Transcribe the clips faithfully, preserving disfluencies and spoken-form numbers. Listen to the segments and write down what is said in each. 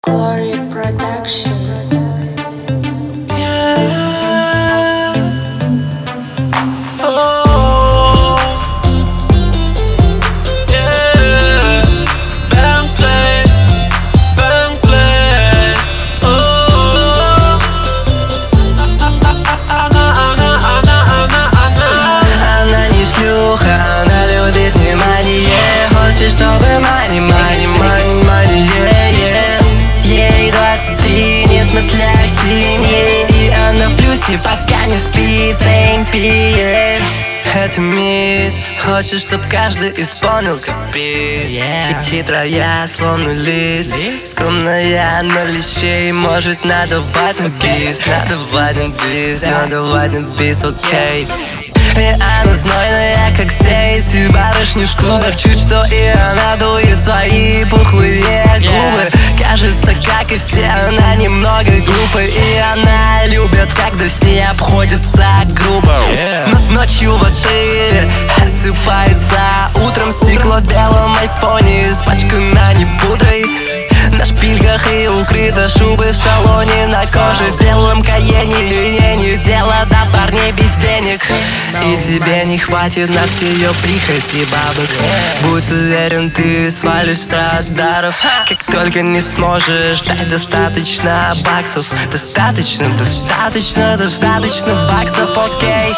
Glory Production. Чтобы money, money, money, money, yeah, yeah. Ей двадцать три, нет в мыслях семьи, и она в плюсе, пока не спит, same пи. Это мисс, хочет, чтоб каждый исполнил каприз, yeah. Хитрая, словно лис, скромная, но лещей. Может надавать на бис, надавать на бис, надавать на бис, окей. И она знойная, как все эти барышни в клубах. Чуть что, и она дует свои пухлые губы. Кажется, как и все, она немного глупая. И она любит, когда с ней обходится грубо. Но ночью в отеле отсыпается, утром стекло в белом айфоне, испачкана не пудрой. На шпильках и укрыта шубы в салоне, на коже в белом каене. И ей не дело до парней без денег, и тебе не хватит на все ее прихоти бабок. Будь уверен, ты свалишь с радаров, как только не сможешь дать достаточно баксов. Достаточно, достаточно, достаточно баксов, окей.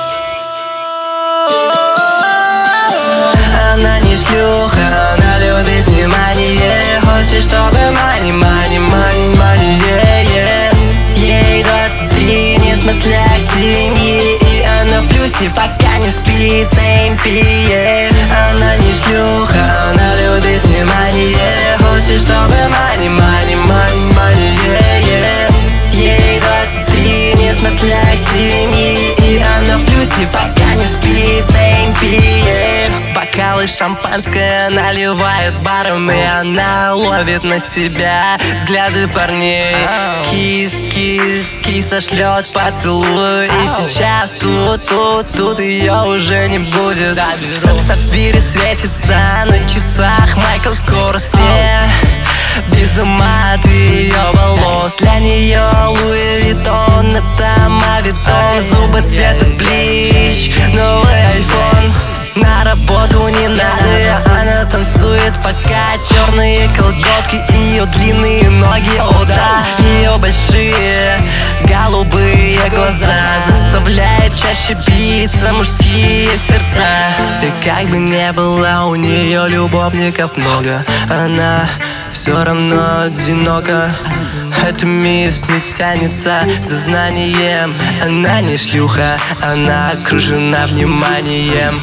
Она не шлюха, она любит внимание. Хочет, чтобы money, money, money, money, yeah, yeah. Ей двадцать три, нет в мыслях семьи, и она в плюсе, пока не спит, same пи. Она не шлюха, она любит внимание. Хочет, чтобы money, money, money, money, yeah, yeah. Ей двадцать три, нет в мыслях семьи, и она в плюсе, пока не спит, same пи. Бокалы шампанское наливает баром, и она ловит на себя взгляды парней. Кис, кис, киса шлет поцелуй, и сейчас тут, тут, тут ее уже не будет. В сапфире светится на часах Майкл Корс, yeah. Без ума от ее волос, для нее Луи Виттон, это мавитон. Зубы цвета блич, новый айфон. На работу не надо, она танцует, пока черные колготки и ее длинные ноги. О да, ее большие голубые глаза заставляют чаще биться мужские сердца. И как бы не было у нее любовников много, она все равно одинока. Эта мисс не тянется за знанием. Она не шлюха, она окружена вниманием.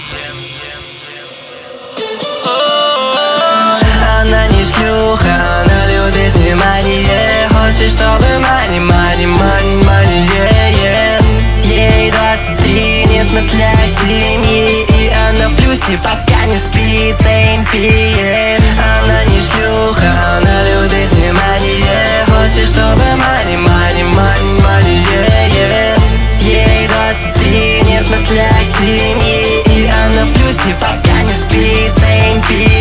Она не шлюха, она любит внимание. Хочет, чтобы money, money, money, money, yeah, yeah. Ей двадцать три, нет в мыслях семьи, и она в плюсе, пока не спит, same пи. Она не шлюха, она любит внимание. Хочет, чтобы money, money, money, money, yeah, yeah. Ей двадцать три, нет в мыслях семьи, и она в плюсе, пока не спит, same пи.